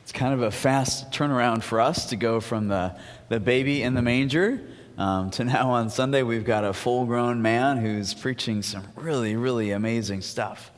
It's kind of a fast turnaround for us to go from the baby in the manger to now on Sunday we've got a full-grown man who's preaching some really, really amazing stuff.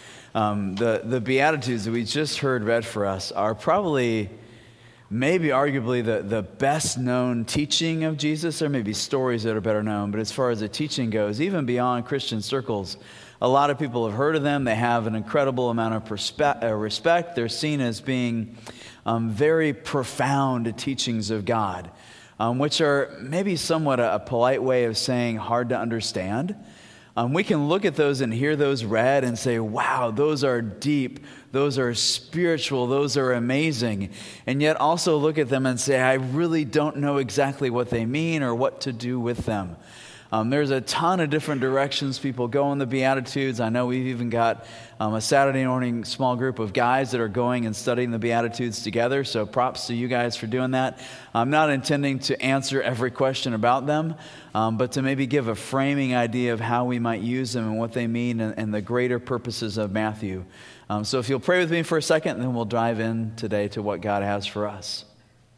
The Beatitudes that we just heard read for us are probably, maybe arguably the best known teaching of Jesus. There may be stories that are better known, but as far as the teaching goes, even beyond Christian circles, a lot of people have heard of them. They have an incredible amount of respect. They're seen as being very profound teachings of God, which are maybe somewhat a polite way of saying hard to understand. We can look at those and hear those read and say, wow, those are deep, those are spiritual, those are amazing. And yet also look at them and say, I really don't know exactly what they mean or what to do with them. There's a ton of different directions people go in the Beatitudes. I know we've even got a Saturday morning small group of guys that are going and studying the Beatitudes together, so props to you guys for doing that. I'm not intending to answer every question about them, but to maybe give a framing idea of how we might use them and what they mean and the greater purposes of Matthew. So if you'll pray with me for a second, then we'll dive in today to what God has for us.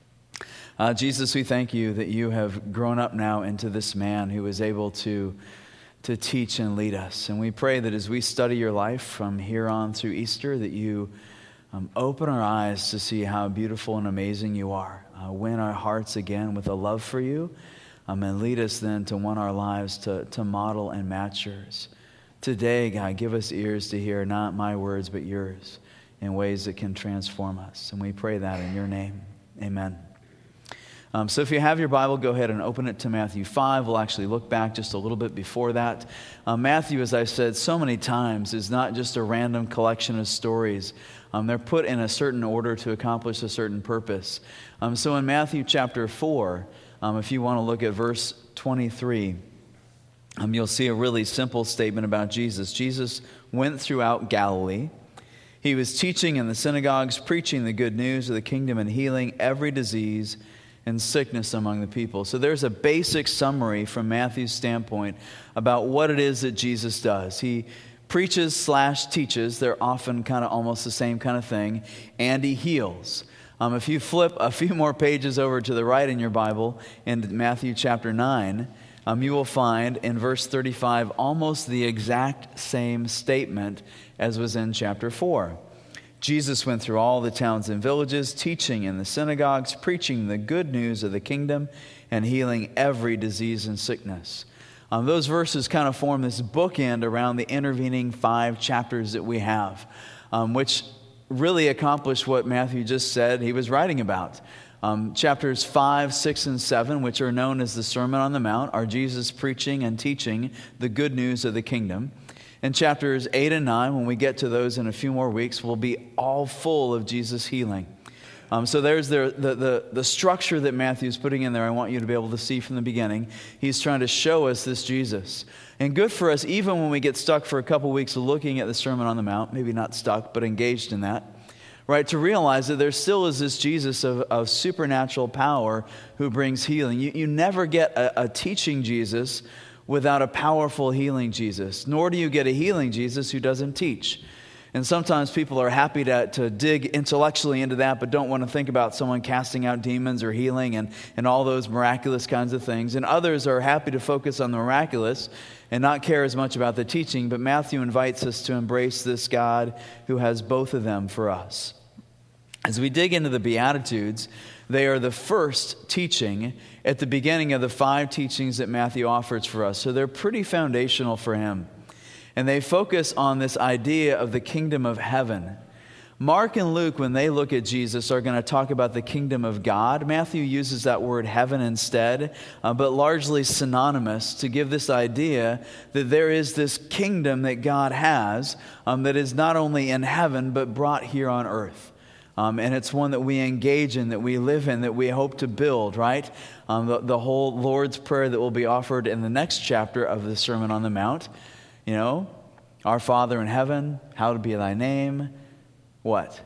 Jesus, we thank you that you have grown up now into this man who is able to teach and lead us. And we pray that as we study your life from here on through Easter, that you open our eyes to see how beautiful and amazing you are. Win our hearts again with a love for you, and lead us then to want our lives to model and match yours. Today, God, give us ears to hear not my words but yours in ways that can transform us. And we pray that in your name. Amen. So if you have your Bible, go ahead and open it to Matthew 5. We'll actually look back just a little bit before that. Matthew, as I've said so many times, is not just a random collection of stories. They're put in a certain order to accomplish a certain purpose. So in Matthew chapter 4, if you want to look at verse 23, you'll see a really simple statement about Jesus. Jesus went throughout Galilee. He was teaching in the synagogues, preaching the good news of the kingdom and healing every disease and sickness among the people. So there's a basic summary from Matthew's standpoint about what it is that Jesus does. He preaches/teaches. They're often kind of almost the same kind of thing. And he heals. If you flip a few more pages over to the right in your Bible, in Matthew chapter 9, you will find in verse 35 almost the exact same statement as was in chapter 4. Jesus went through all the towns and villages, teaching in the synagogues, preaching the good news of the kingdom, and healing every disease and sickness. Those verses kind of form this bookend around the intervening 5 chapters that we have, which really accomplish what Matthew just said he was writing about. Chapters 5, 6, and 7, which are known as the Sermon on the Mount, are Jesus preaching and teaching the good news of the kingdom. And chapters 8 and 9, when we get to those in a few more weeks, will be all full of Jesus healing. So there's the structure that Matthew's putting in there. I want you to be able to see from the beginning. He's trying to show us this Jesus. And good for us, even when we get stuck for a couple weeks looking at the Sermon on the Mount, maybe not stuck, but engaged in that, right, to realize that there still is this Jesus of supernatural power who brings healing. You never get a teaching Jesus without a powerful healing Jesus, nor do you get a healing Jesus who doesn't teach. And sometimes people are happy to dig intellectually into that, but don't want to think about someone casting out demons or healing and all those miraculous kinds of things. And others are happy to focus on the miraculous and not care as much about the teaching. But Matthew invites us to embrace this God who has both of them for us. As we dig into the Beatitudes, they are the first teaching at the beginning of the 5 teachings that Matthew offers for us. So they're pretty foundational for him. And they focus on this idea of the kingdom of heaven. Mark and Luke, when they look at Jesus, are going to talk about the kingdom of God. Matthew uses that word heaven instead, but largely synonymous to give this idea that there is this kingdom that God has that is not only in heaven, but brought here on earth. And it's one that we engage in, that we live in, that we hope to build, right? The whole Lord's Prayer that will be offered in the next chapter of the Sermon on the Mount. You know, our Father in heaven, hallowed be thy name. What?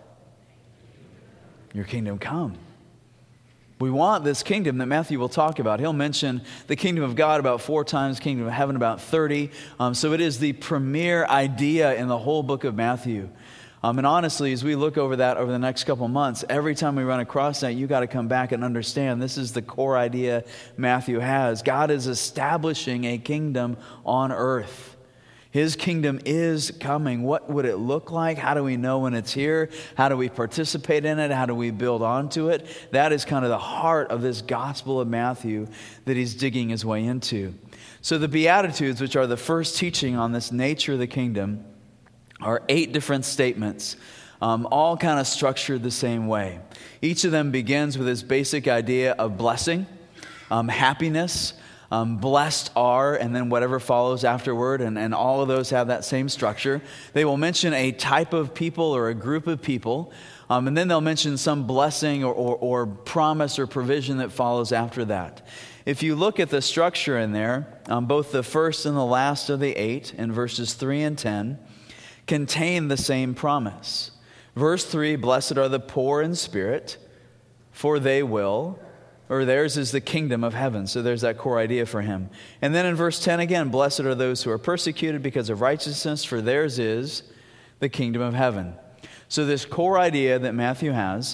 Your kingdom come. We want this kingdom that Matthew will talk about. He'll mention the kingdom of God about 4 times, kingdom of heaven about 30. So it is the premier idea in the whole book of Matthew. And honestly, as we look over that over the next couple months, every time we run across that, you got to come back and understand this is the core idea Matthew has. God is establishing a kingdom on earth. His kingdom is coming. What would it look like? How do we know when it's here? How do we participate in it? How do we build onto it? That is kind of the heart of this Gospel of Matthew that he's digging his way into. So the Beatitudes, which are the first teaching on this nature of the kingdom, are 8 different statements, all kind of structured the same way. Each of them begins with this basic idea of blessing, happiness, blessed are, and then whatever follows afterward, and all of those have that same structure. They will mention a type of people or a group of people, and then they'll mention some blessing or promise or provision that follows after that. If you look at the structure in there, both the first and the last of the 8, in verses 3 and 10, contain the same promise. Verse 3, blessed are the poor in spirit, for they will, or theirs is the kingdom of heaven. So there's that core idea for him. And then in verse 10 again, blessed are those who are persecuted because of righteousness, for theirs is the kingdom of heaven. So this core idea that Matthew has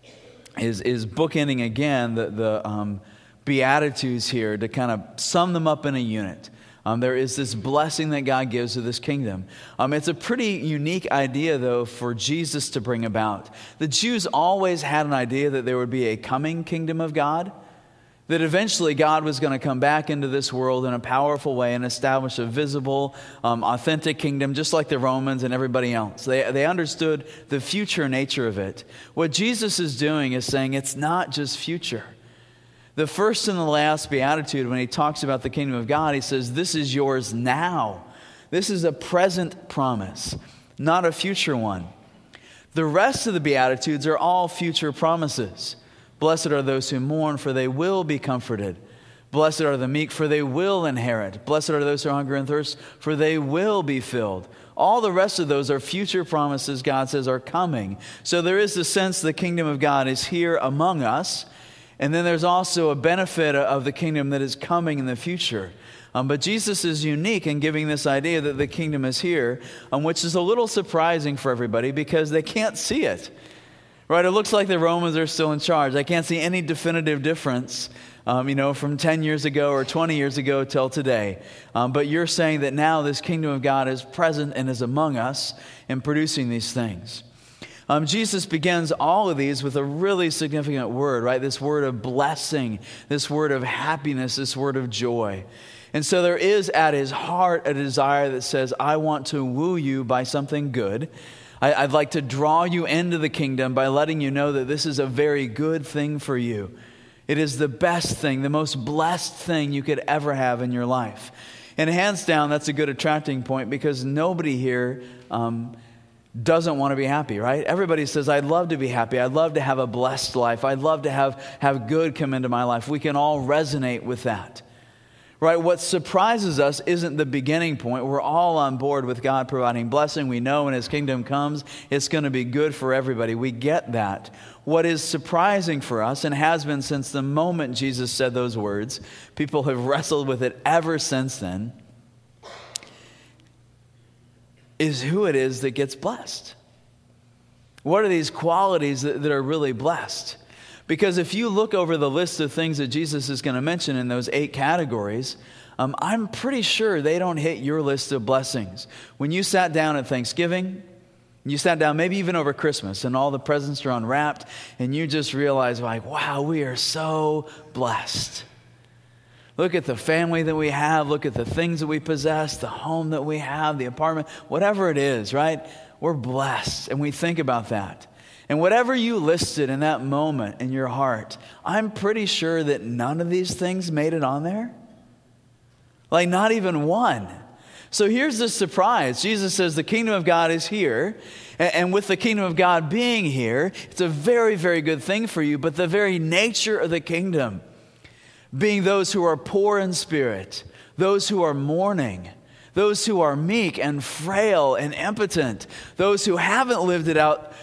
is bookending again the Beatitudes here to kind of sum them up in a unit. There is this blessing that God gives to this kingdom. It's a pretty unique idea, though, for Jesus to bring about. The Jews always had an idea that there would be a coming kingdom of God, that eventually God was going to come back into this world in a powerful way and establish a visible, authentic kingdom, just like the Romans and everybody else. They understood the future nature of it. What Jesus is doing is saying it's not just future. The first and the last beatitude, when he talks about the kingdom of God, he says, this is yours now. This is a present promise, not a future one. The rest of the beatitudes are all future promises. Blessed are those who mourn, for they will be comforted. Blessed are the meek, for they will inherit. Blessed are those who hunger and thirst, for they will be filled. All the rest of those are future promises God says are coming. So there is the sense the kingdom of God is here among us. And then there's also a benefit of the kingdom that is coming in the future. But Jesus is unique in giving this idea that the kingdom is here, which is a little surprising for everybody because they can't see it. Right? It looks like the Romans are still in charge. I can't see any definitive difference, from 10 years ago or 20 years ago till today. But you're saying that now this kingdom of God is present and is among us and producing these things. Jesus begins all of these with a really significant word, right? This word of blessing, this word of happiness, this word of joy. And so there is at his heart a desire that says, I want to woo you by something good. I'd like to draw you into the kingdom by letting you know that this is a very good thing for you. It is the best thing, the most blessed thing you could ever have in your life. And hands down, that's a good attracting point because nobody here doesn't want to be happy, right? Everybody says, I'd love to be happy. I'd love to have a blessed life. I'd love to have good come into my life. We can all resonate with that, right? What surprises us isn't the beginning point. We're all on board with God providing blessing. We know when his kingdom comes, it's going to be good for everybody. We get that. What is surprising for us, and has been since the moment Jesus said those words, people have wrestled with it ever since then, is who it is that gets blessed. What are these qualities that are really blessed? Because if you look over the list of things that Jesus is going to mention in those 8 categories, I'm pretty sure they don't hit your list of blessings. When you sat down at Thanksgiving, you sat down maybe even over Christmas and all the presents are unwrapped and you just realize like, wow, we are so blessed. Look at the family that we have. Look at the things that we possess, the home that we have, the apartment, whatever it is, right? We're blessed, and we think about that. And whatever you listed in that moment in your heart, I'm pretty sure that none of these things made it on there. Like not even one. So here's the surprise. Jesus says the kingdom of God is here. And with the kingdom of God being here, it's a very, very good thing for you. But the very nature of the kingdom, being those who are poor in spirit, those who are mourning, those who are meek and frail and impotent, those who haven't lived it out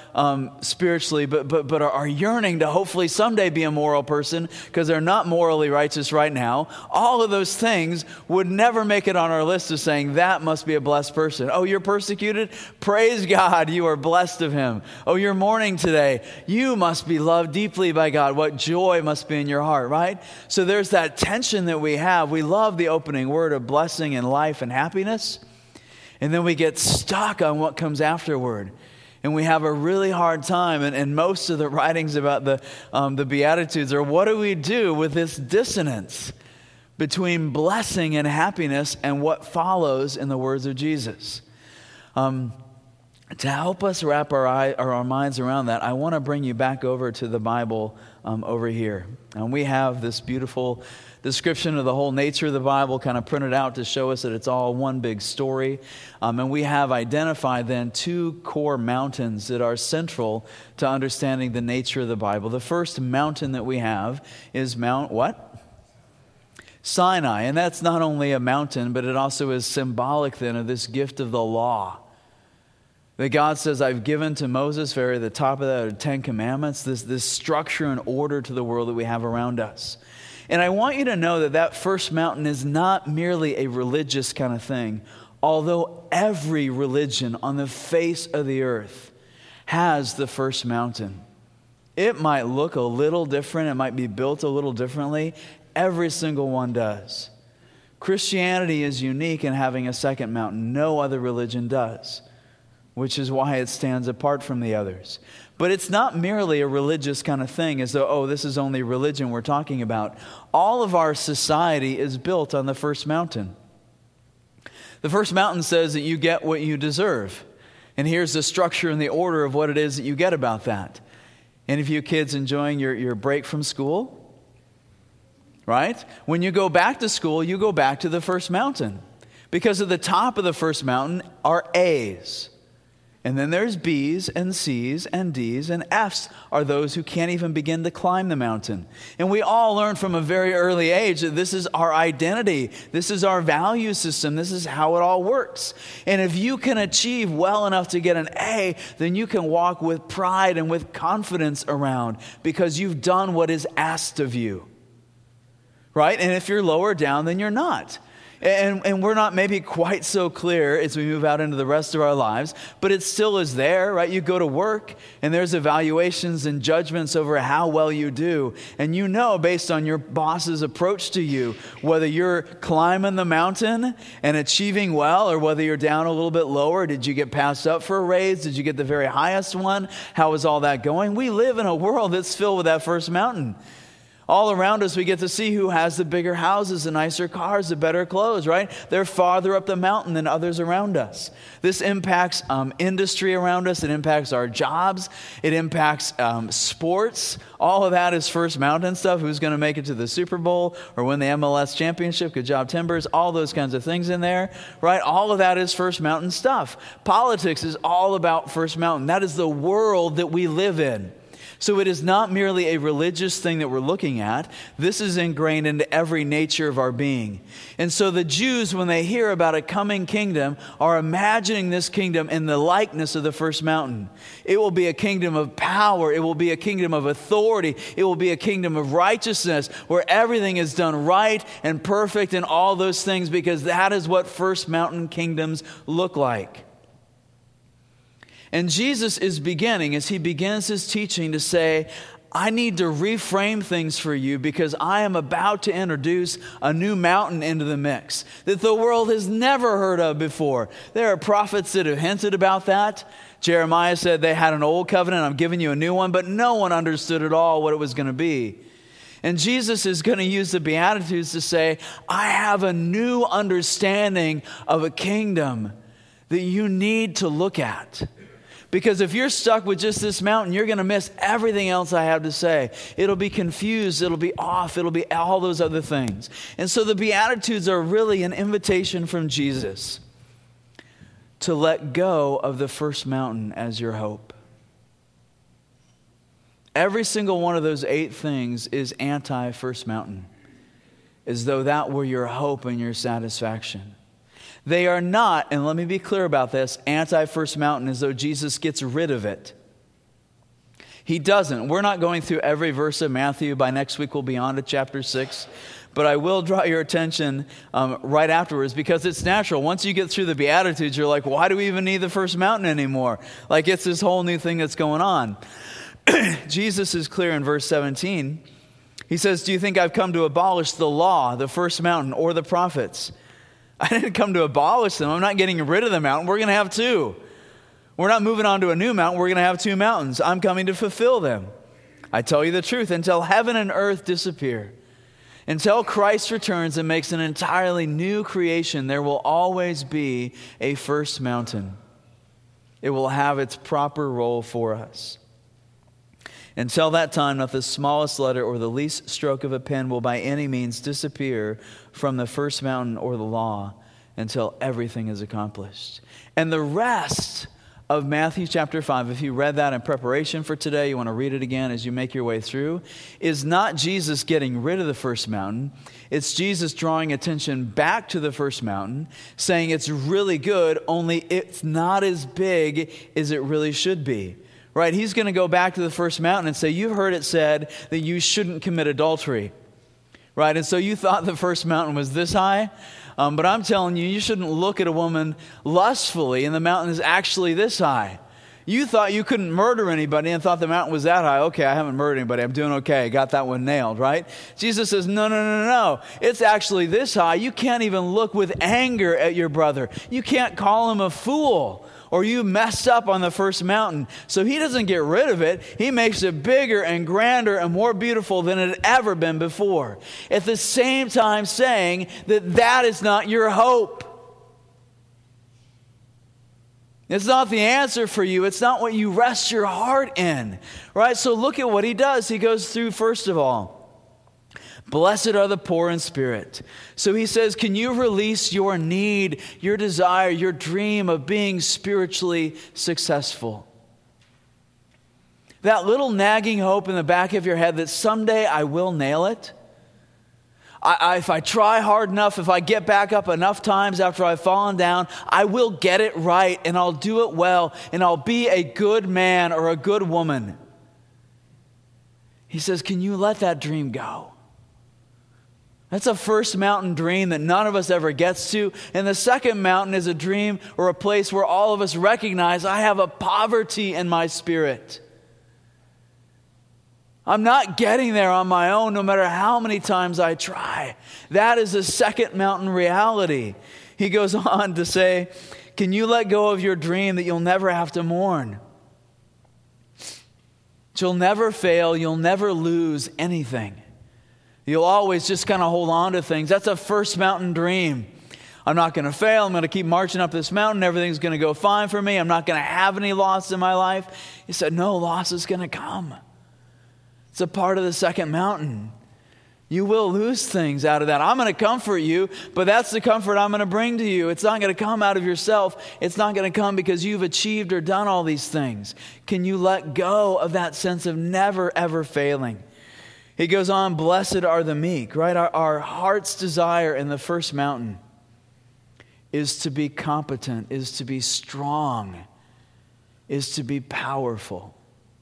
spiritually, but are yearning to hopefully someday be a moral person because they're not morally righteous right now, all of those things would never make it on our list of saying that must be a blessed person. Oh, you're persecuted? Praise God, you are blessed of him. Oh, you're mourning today. You must be loved deeply by God. What joy must be in your heart, right? So there's that tension that we have. We love the opening word of blessing and life and happiness. And then we get stuck on what comes afterward. And we have a really hard time. And most of the writings about the Beatitudes are, what do we do with this dissonance between blessing and happiness and what follows in the words of Jesus? To help us wrap our minds around that, I want to bring you back over to the Bible over here. And we have this beautiful description of the whole nature of the Bible kind of printed out to show us that it's all one big story. And we have identified then two core mountains that are central to understanding the nature of the Bible. The first mountain that we have is Mount what? Sinai. And that's not only a mountain, but it also is symbolic then of this gift of the law. That God says, I've given to Moses, very at the top of that are 10 commandments, this structure and order to the world that we have around us. And I want you to know that that first mountain is not merely a religious kind of thing, although every religion on the face of the earth has the first mountain. It might look a little different, it might be built a little differently. Every single one does. Christianity is unique in having a second mountain. No other religion does, which is why it stands apart from the others. But it's not merely a religious kind of thing, as though, oh, this is only religion we're talking about. All of our society is built on the first mountain. The first mountain says that you get what you deserve. And here's the structure and the order of what it is that you get about that. Any of you kids enjoying your break from school? Right? When you go back to school, you go back to the first mountain. Because at the top of the first mountain are A's. And then there's B's and C's and D's and F's are those who can't even begin to climb the mountain. And we all learn from a very early age that this is our identity. This is our value system. This is how it all works. And if you can achieve well enough to get an A, then you can walk with pride and with confidence around because you've done what is asked of you. Right? And if you're lower down, then you're not. And we're not maybe quite so clear as we move out into the rest of our lives, but it still is there, right? You go to work and there's evaluations and judgments over how well you do. And you know, based on your boss's approach to you, whether you're climbing the mountain and achieving well or whether you're down a little bit lower. Did you get passed up for a raise? Did you get the very highest one? How is all that going? We live in a world that's filled with that first mountain. All around us, we get to see who has the bigger houses, the nicer cars, the better clothes, right? They're farther up the mountain than others around us. This impacts industry around us. It impacts our jobs. It impacts sports. All of that is first mountain stuff. Who's going to make it to the Super Bowl or win the MLS championship? Good job, Timbers. All those kinds of things in there, right? All of that is first mountain stuff. Politics is all about first mountain. That is the world that we live in. So it is not merely a religious thing that we're looking at. This is ingrained into every nature of our being. And so the Jews, when they hear about a coming kingdom, are imagining this kingdom in the likeness of the first mountain. It will be a kingdom of power. It will be a kingdom of authority. It will be a kingdom of righteousness where everything is done right and perfect and all those things, because that is what first mountain kingdoms look like. And Jesus is beginning, as he begins his teaching, to say, I need to reframe things for you because I am about to introduce a new mountain into the mix that the world has never heard of before. There are prophets that have hinted about that. Jeremiah said they had an old covenant, I'm giving you a new one, but no one understood at all what it was going to be. And Jesus is going to use the Beatitudes to say, I have a new understanding of a kingdom that you need to look at. Because if you're stuck with just this mountain, you're going to miss everything else I have to say. It'll be confused. It'll be off. It'll be all those other things. And so the Beatitudes are really an invitation from Jesus to let go of the first mountain as your hope. Every single one of those 8 things is anti-first mountain, as though that were your hope and your satisfaction. They are not, and let me be clear about this, anti-first mountain as though Jesus gets rid of it. He doesn't. We're not going through every verse of Matthew. By next week, we'll be on to chapter 6. But I will draw your attention right afterwards, because it's natural. Once you get through the Beatitudes, you're like, why do we even need the first mountain anymore? Like, it's this whole new thing that's going on. Jesus is clear in verse 17. He says, do you think I've come to abolish the law, the first mountain, or the prophets? I didn't come to abolish them. I'm not getting rid of the mountain. We're going to have two. We're not moving on to a new mountain. We're going to have two mountains. I'm coming to fulfill them. I tell you the truth, until heaven and earth disappear, until Christ returns and makes an entirely new creation, there will always be a first mountain. It will have its proper role for us. Until that time, not the smallest letter or the least stroke of a pen will by any means disappear from the first mountain or the law until everything is accomplished. And the rest of Matthew chapter 5, if you read that in preparation for today, you want to read it again as you make your way through, is not Jesus getting rid of the first mountain. It's Jesus drawing attention back to the first mountain, saying it's really good, only it's not as big as it really should be. Right? He's going to go back to the first mountain and say, you've heard it said that you shouldn't commit adultery. Right? And so you thought the first mountain was this high. But I'm telling you, you shouldn't look at a woman lustfully, and the mountain is actually this high. You thought you couldn't murder anybody and thought the mountain was that high. Okay, I haven't murdered anybody. I'm doing okay. Got that one nailed, right? Jesus says, no. It's actually this high. You can't even look with anger at your brother. You can't call him a fool, or you messed up on the first mountain. So he doesn't get rid of it. He makes it bigger and grander and more beautiful than it had ever been before. At the same time saying that that is not your hope. It's not the answer for you. It's not what you rest your heart in. Right? So look at what he does. He goes through, first of all, blessed are the poor in spirit. So he says, can you release your need, your desire, your dream of being spiritually successful? That little nagging hope in the back of your head that someday I will nail it. If I try hard enough, if I get back up enough times after I've fallen down, I will get it right and I'll do it well and I'll be a good man or a good woman. He says, can you let that dream go? That's a first mountain dream that none of us ever gets to. And the second mountain is a dream or a place where all of us recognize I have a poverty in my spirit. I'm not getting there on my own no matter how many times I try. That is a second mountain reality. He goes on to say, can you let go of your dream that you'll never have to mourn? You'll never fail. You'll never lose anything. You'll always just kind of hold on to things. That's a first mountain dream. I'm not going to fail. I'm going to keep marching up this mountain. Everything's going to go fine for me. I'm not going to have any loss in my life. He said, no, loss is going to come. It's a part of the second mountain. You will lose things out of that. I'm going to comfort you, but that's the comfort I'm going to bring to you. It's not going to come out of yourself. It's not going to come because you've achieved or done all these things. Can you let go of that sense of never, ever failing? He goes on, blessed are the meek, right? Our heart's desire in the first mountain is to be competent, is to be strong, is to be powerful.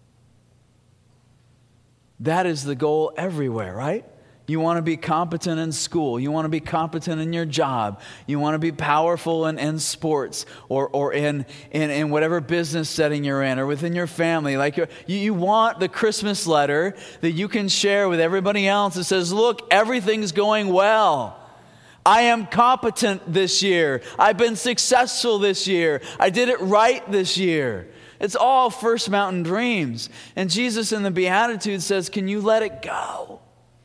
That is the goal everywhere, right? You want to be competent in school. You want to be competent in your job. You want to be powerful in sports or in whatever business setting you're in or within your family. Like you want the Christmas letter that you can share with everybody else that says, look, everything's going well. I am competent this year. I've been successful this year. I did it right this year. It's all first mountain dreams. And Jesus in the Beatitudes says, can you let it go?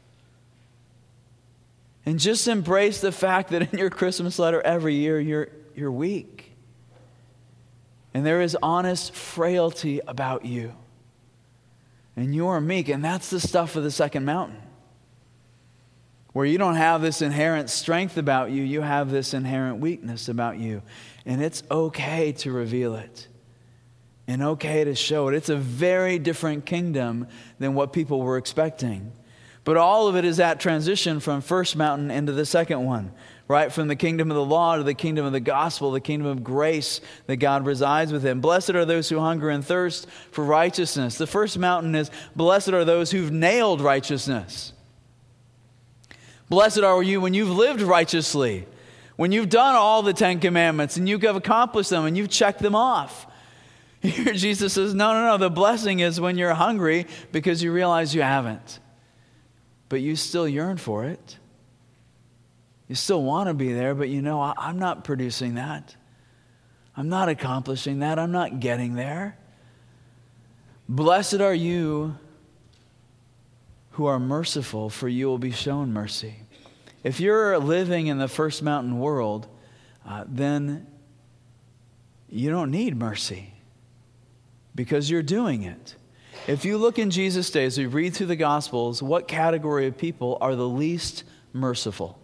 And just embrace the fact that in your Christmas letter every year, you're weak. And there is honest frailty about you. And you are meek. And that's the stuff of the second mountain. Where you don't have this inherent strength about you, you have this inherent weakness about you. And it's okay to reveal it. And okay to show it. It's a very different kingdom than what people were expecting. But all of it is that transition from first mountain into the second one, right? From the kingdom of the law to the kingdom of the gospel, the kingdom of grace that God resides within. Blessed are those who hunger and thirst for righteousness. The first mountain is, blessed are those who've nailed righteousness. Blessed are you when you've lived righteously, when you've done all the 10 commandments and you have accomplished them and you've checked them off. Here Jesus says, no. The blessing is when you're hungry because you realize you haven't. But you still yearn for it. You still want to be there, but I'm not producing that. I'm not accomplishing that. I'm not getting there. Blessed are you who are merciful, for you will be shown mercy. If you're living in the first mountain world, then you don't need mercy because you're doing it. If you look in Jesus' day, as we read through the Gospels, what category of people are the least merciful?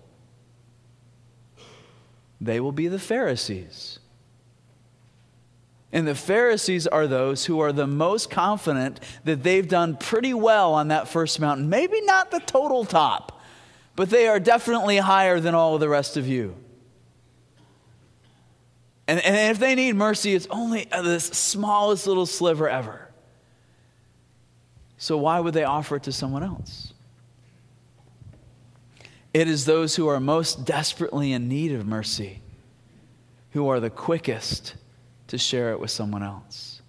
They will be the Pharisees. And the Pharisees are those who are the most confident that they've done pretty well on that first mountain. Maybe not the total top, but they are definitely higher than all of the rest of you. And if they need mercy, it's only the smallest little sliver ever. So why would they offer it to someone else? It is those who are most desperately in need of mercy who are the quickest to share it with someone else.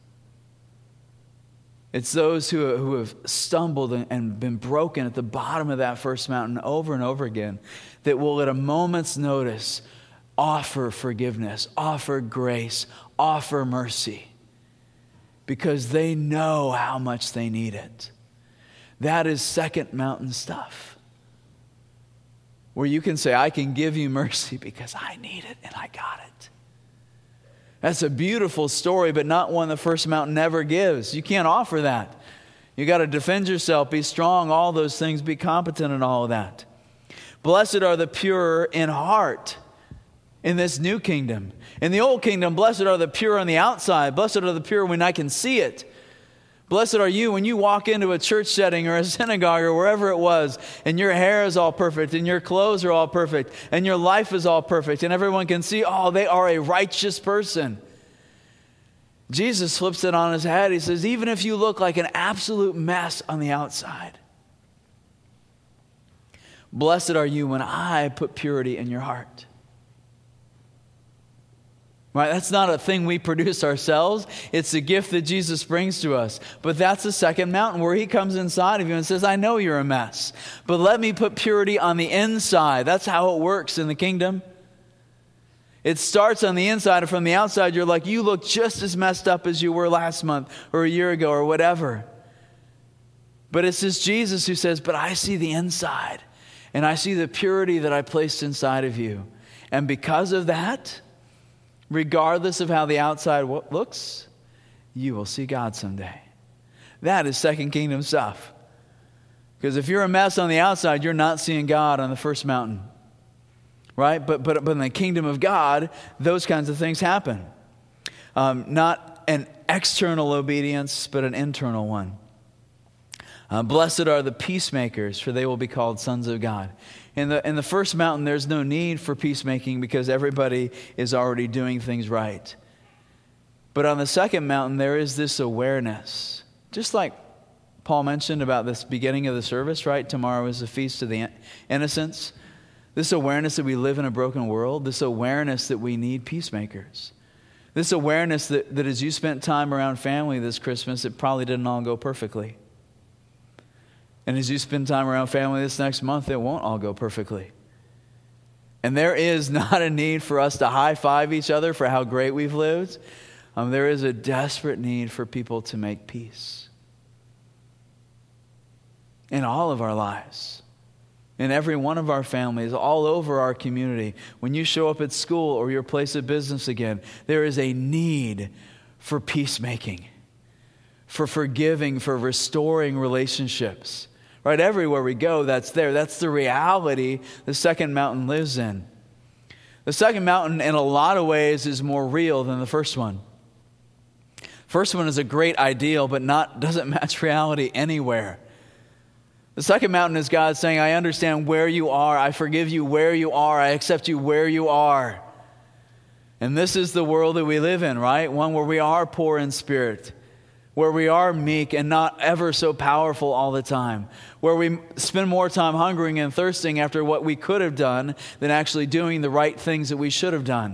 It's those who have stumbled and been broken at the bottom of that first mountain over and over again that will at a moment's notice offer forgiveness, offer grace, offer mercy. Because they know how much they need it. That is second mountain stuff. Where you can say, I can give you mercy because I need it and I got it. That's a beautiful story, but not one the first mountain ever gives. You can't offer that. You got to defend yourself, be strong, all those things, be competent in all of that. Blessed are the pure in heart in this new kingdom. In the old kingdom, blessed are the pure on the outside. Blessed are the pure when I can see it. Blessed are you when you walk into a church setting or a synagogue or wherever it was, and your hair is all perfect, and your clothes are all perfect, and your life is all perfect, and everyone can see, they are a righteous person. Jesus flips it on his head. He says, even if you look like an absolute mess on the outside, blessed are you when I put purity in your heart. Right? That's not a thing we produce ourselves. It's a gift that Jesus brings to us. But that's the second mountain where he comes inside of you and says, I know you're a mess, but let me put purity on the inside. That's how it works in the kingdom. It starts on the inside, and from the outside, you're like, you look just as messed up as you were last month or a year ago or whatever. But it's this Jesus who says, but I see the inside, and I see the purity that I placed inside of you. And because of that, regardless of how the outside looks, you will see God someday. That is second kingdom stuff. Because if you're a mess on the outside, you're not seeing God on the first mountain. Right? But in the kingdom of God, those kinds of things happen. Not an external obedience, but an internal one. Blessed are the peacemakers, for they will be called sons of God. In the first mountain, there's no need for peacemaking because everybody is already doing things right. But on the second mountain, there is this awareness. Just like Paul mentioned about this beginning of the service, right? Tomorrow is the feast of the innocents. This awareness that we live in a broken world, this awareness that we need peacemakers. This awareness that as you spent time around family this Christmas, it probably didn't all go perfectly. And as you spend time around family this next month, it won't all go perfectly. And there is not a need for us to high-five each other for how great we've lived. There is a desperate need for people to make peace. In all of our lives. In every one of our families, all over our community. When you show up at school or your place of business again, there is a need for peacemaking, for forgiving, for restoring relationships. Right, everywhere we go, that's there. That's the reality the second mountain lives in. The second mountain, in a lot of ways, is more real than the first one. First one is a great ideal, but doesn't match reality anywhere. The second mountain is God saying, I understand where you are. I forgive you where you are. I accept you where you are. And this is the world that we live in, right? One where we are poor in spirit, where we are meek and not ever so powerful all the time, where we spend more time hungering and thirsting after what we could have done than actually doing the right things that we should have done.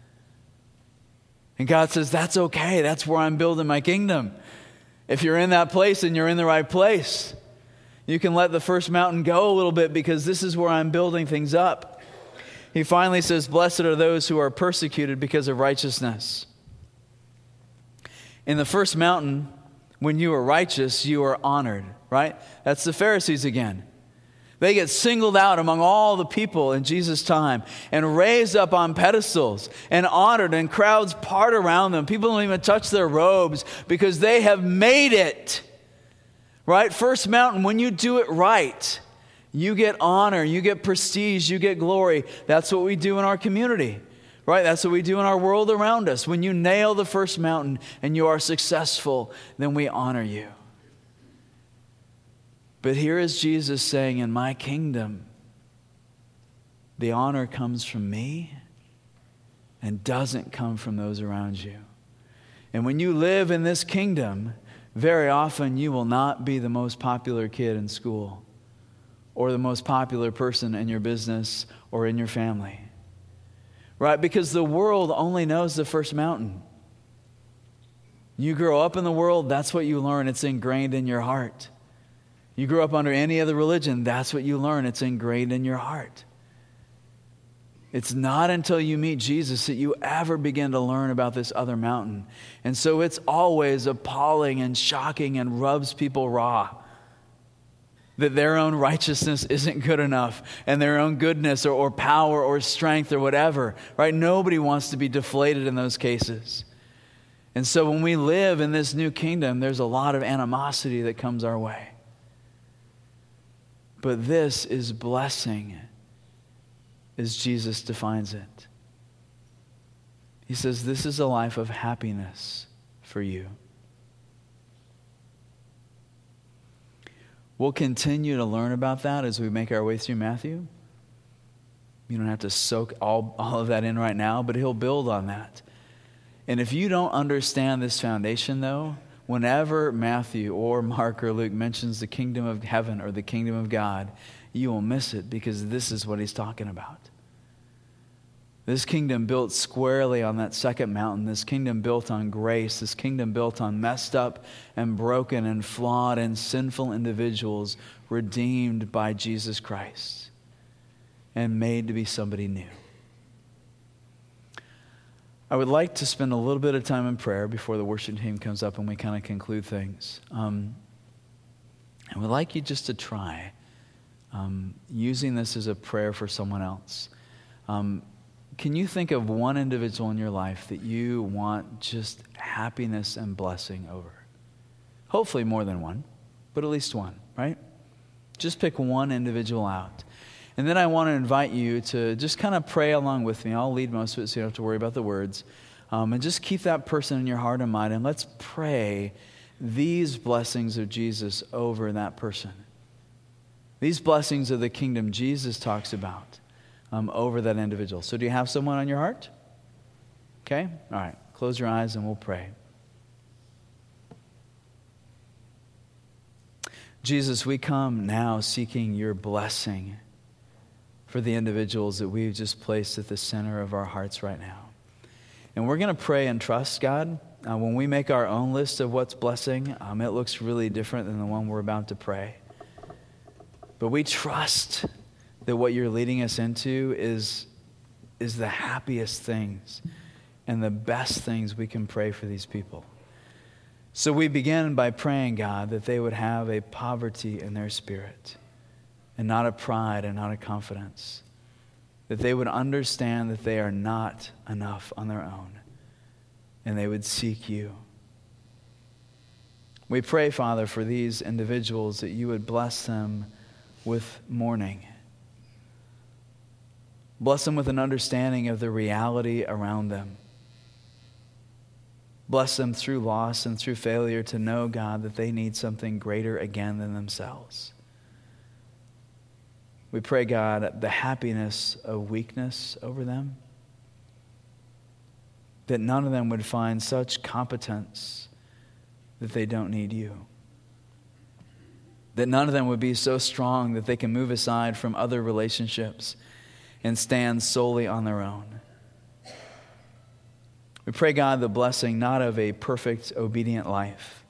And God says, that's okay. That's where I'm building my kingdom. If you're in that place, then you're in the right place. You can let the first mountain go a little bit because this is where I'm building things up. He finally says, blessed are those who are persecuted because of righteousness. In the first mountain, when you are righteous, you are honored, right? That's the Pharisees again. They get singled out among all the people in Jesus' time and raised up on pedestals and honored, and crowds part around them. People don't even touch their robes because they have made it, right? First mountain, when you do it right, you get honor, you get prestige, you get glory. That's what we do in our community, right? That's what we do in our world around us. When you nail the first mountain and you are successful, then we honor you. But here is Jesus saying, in my kingdom, the honor comes from me and doesn't come from those around you. And when you live in this kingdom, very often you will not be the most popular kid in school, or the most popular person in your business or in your family. Right? Because the world only knows the first mountain. You grow up in the world, that's what you learn. It's ingrained in your heart. You grew up under any other religion, that's what you learn. It's ingrained in your heart. It's not until you meet Jesus that you ever begin to learn about this other mountain. And so it's always appalling and shocking and rubs people raw that their own righteousness isn't good enough, and their own goodness or power or strength or whatever, right? Nobody wants to be deflated in those cases. And so when we live in this new kingdom, there's a lot of animosity that comes our way. But this is blessing, as Jesus defines it. He says, this is a life of happiness for you. We'll continue to learn about that as we make our way through Matthew. You don't have to soak all of that in right now, but he'll build on that. And if you don't understand this foundation, though, whenever Matthew or Mark or Luke mentions the kingdom of heaven or the kingdom of God, you will miss it, because this is what he's talking about. This kingdom built squarely on that second mountain. This kingdom built on grace. This kingdom built on messed up and broken and flawed and sinful individuals redeemed by Jesus Christ and made to be somebody new. I would like to spend a little bit of time in prayer before the worship team comes up and we kind of conclude things. I would like you just to try using this as a prayer for someone else. Can you think of one individual in your life that you want just happiness and blessing over? Hopefully more than one, but at least one, right? Just pick one individual out. And then I want to invite you to just kind of pray along with me. I'll lead most of it so you don't have to worry about the words. And just keep that person in your heart and mind, and let's pray these blessings of Jesus over that person. These blessings of the kingdom Jesus talks about. Over that individual. So do you have someone on your heart? Okay? All right. Close your eyes and we'll pray. Jesus, we come now seeking your blessing for the individuals that we've just placed at the center of our hearts right now. And we're going to pray and trust, God. When we make our own list of what's blessing, it looks really different than the one we're about to pray. But we trust that what you're leading us into is the happiest things and the best things we can pray for these people. So we begin by praying, God, that they would have a poverty in their spirit and not a pride and not a confidence. That they would understand that they are not enough on their own and they would seek you. We pray, Father, for these individuals that you would bless them with mourning. Bless them with an understanding of the reality around them. Bless them through loss and through failure to know, God, that they need something greater again than themselves. We pray, God, the happiness of weakness over them, that none of them would find such competence that they don't need you. That none of them would be so strong that they can move aside from other relationships and stand solely on their own. We pray, God, the blessing not of a perfect, obedient life,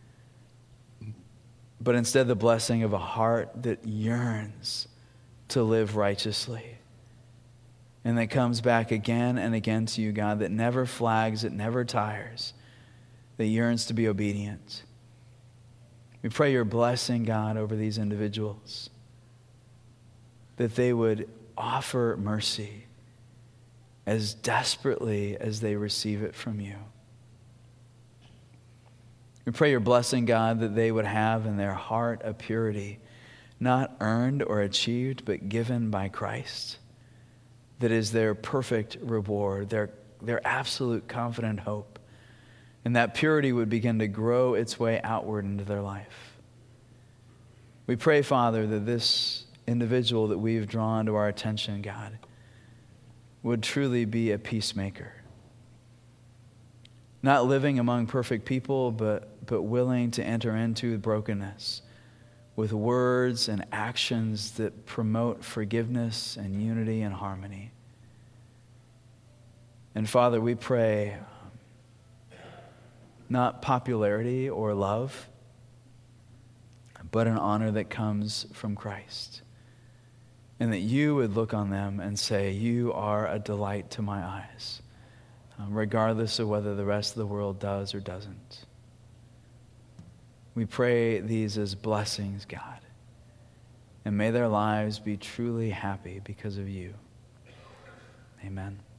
but instead the blessing of a heart that yearns to live righteously and that comes back again and again to you, God, that never flags, that never tires, that yearns to be obedient. We pray your blessing, God, over these individuals, that they would offer mercy as desperately as they receive it from you. We pray your blessing, God, that they would have in their heart a purity, not earned or achieved, but given by Christ, that is their perfect reward, their absolute confident hope. And that purity would begin to grow its way outward into their life. We pray, Father, that this individual that we've drawn to our attention, God, would truly be a peacemaker. Not living among perfect people, but willing to enter into brokenness with words and actions that promote forgiveness and unity and harmony. And Father, we pray not popularity or love, but an honor that comes from Christ. And that you would look on them and say, you are a delight to my eyes, regardless of whether the rest of the world does or doesn't. We pray these as blessings, God. And may their lives be truly happy because of you. Amen.